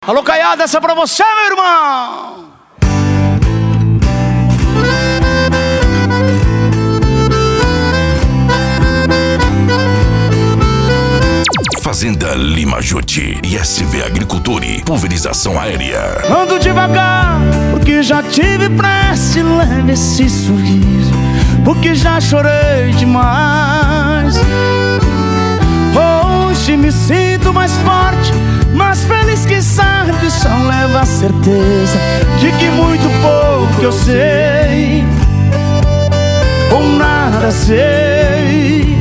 Alô, Caiada, essa é pra você, meu irmão. Fazenda Lima Juti e SV Agriculture, pulverização aérea. Ando devagar, porque já tive pressa, leve esse sorriso, porque já chorei demais. Hoje me sinto mais forte, mais feliz que sabe, só leva a certeza de que muito pouco eu sei, ou nada sei.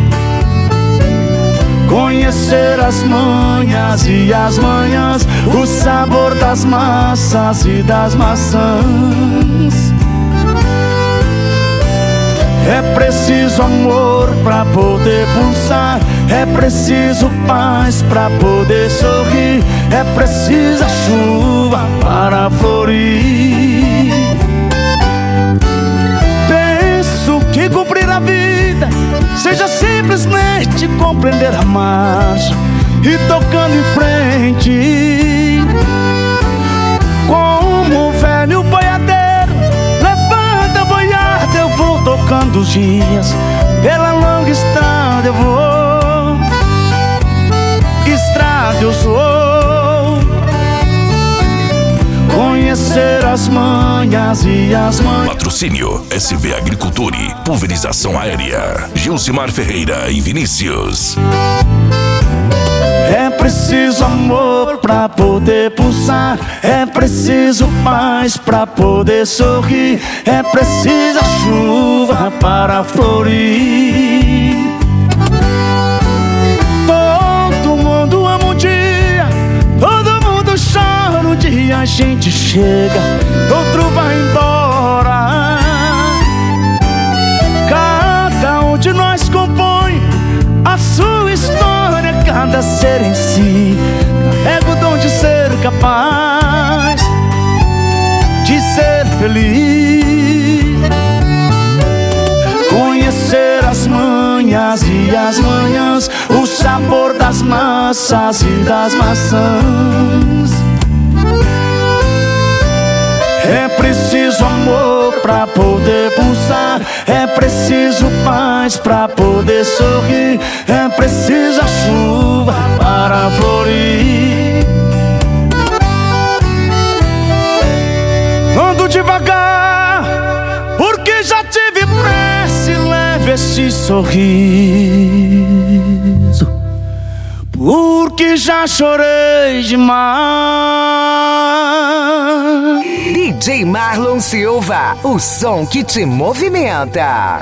Conhecer as manhas e as manhãs, o sabor das massas e das maçãs. É preciso amor pra poder pulsar, é preciso paz pra poder sorrir, é preciso a chuva para florir. Penso que cumprir a vida seja simplesmente compreender a marcha e tocando em frente. Como um velho boiadeiro, levanta a boiada, eu vou tocando os dias. Pela longa estrada eu vou, estrada eu sou. Conhecer as manhas e as manhas. Patrocínio SV Agriculture, pulverização aérea. Gilcimar Ferreira e Vinícius. É preciso amor pra poder pulsar, é preciso paz pra poder sorrir, é preciso a chuva para florir. Todo mundo ama um dia, todo mundo chora um dia, a gente chega, outro vai embora. Cada um de nós compõe a sua história, cada ser em si carrega o dom de ser capaz de ser feliz. Conhecer as manhas e as manhãs, o sabor das massas e das maçãs. É preciso amor pra poder pulsar, é preciso paz pra poder sorrir, é preciso a chuva para florir. Ando devagar, porque já tive pressa, e leve esse sorriso, porque já chorei demais. DJ Marlon Silva, o som que te movimenta.